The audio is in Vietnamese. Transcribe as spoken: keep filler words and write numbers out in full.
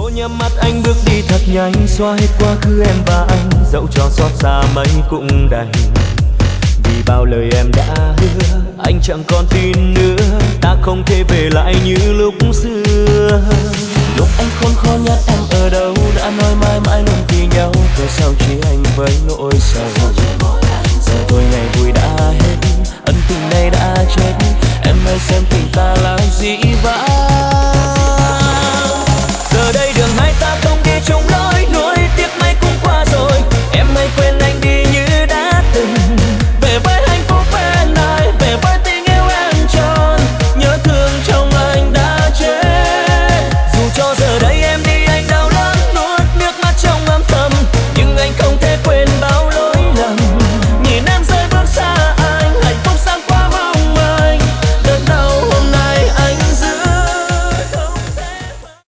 nhắm mắt anh bước đi thật nhanh, xóa hết quá khứ em và anh, dẫu cho xót xa mấy cũng đành. Vì bao lời em đã hứa, anh chẳng còn tin nữa, ta không thể về lại như lúc xưa.